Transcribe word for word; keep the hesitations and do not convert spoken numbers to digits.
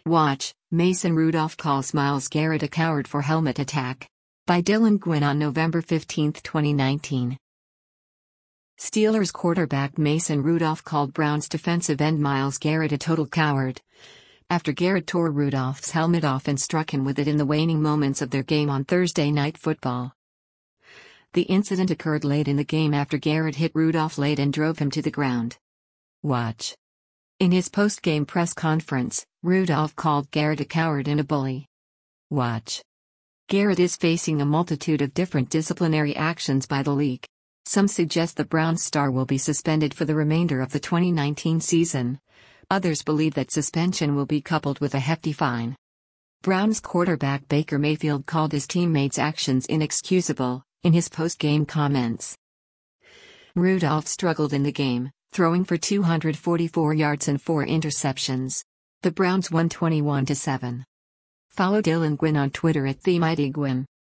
Watch, Mason Rudolph calls Myles Garrett a coward for helmet attack. By Dylan Gwynn on November fifteenth, twenty nineteen. Steelers quarterback Mason Rudolph called Browns defensive end Myles Garrett a total coward after Garrett tore Rudolph's helmet off and struck him with it in the waning moments of their game on Thursday Night Football. The incident occurred late in the game after Garrett hit Rudolph late and drove him to the ground. Watch. In his post-game press conference, Rudolph called Garrett a coward and a bully. Watch. Garrett is facing a multitude of different disciplinary actions by the league. Some suggest the Browns star will be suspended for the remainder of the twenty nineteen season. Others believe that suspension will be coupled with a hefty fine. Browns quarterback Baker Mayfield called his teammates' actions inexcusable in his post-game comments. Rudolph struggled in the game, throwing for two hundred forty-four yards and four interceptions. The Browns won twenty-one to seven. Follow Dylan Gwynn on Twitter at TheMightyGwynn.